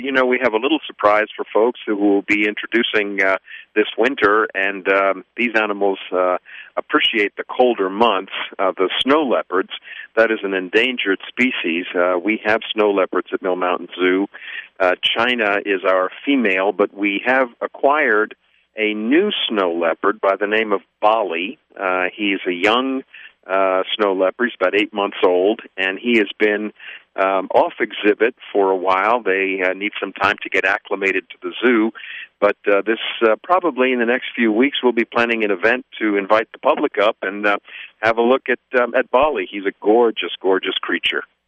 We have a little surprise for folks who will be introducing this winter, and these animals appreciate the colder months. The snow leopards, that is an endangered species. We have snow leopards at Mill Mountain Zoo. China is our female, but we have acquired a new snow leopard by the name of Bali. He's a young snow leopard. He's about 8 months old, and he has been off exhibit for a while. They need some time to get acclimated to the zoo, but this probably in the next few weeks we'll be planning an event to invite the public up and have a look at Bali. He's a gorgeous, gorgeous creature.